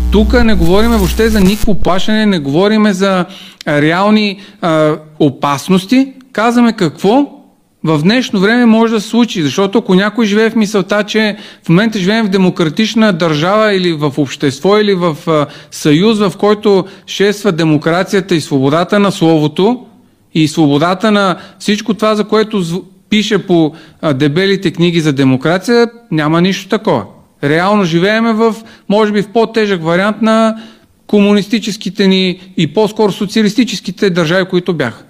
Тук не говорим въобще за никакво плашене, не говорим за реални опасности. Казваме какво в днешно време може да се случи, защото ако някой живее в мисълта, че в момента живеем в демократична държава или в общество или в съюз, в който шества демокрацията и свободата на словото и свободата на всичко това, за което пише по дебелите книги за демокрация, няма нищо такова. Реално живееме в, може би, в по-тежък вариант на комунистическите ни и по-скоро социалистическите държави, които бяха.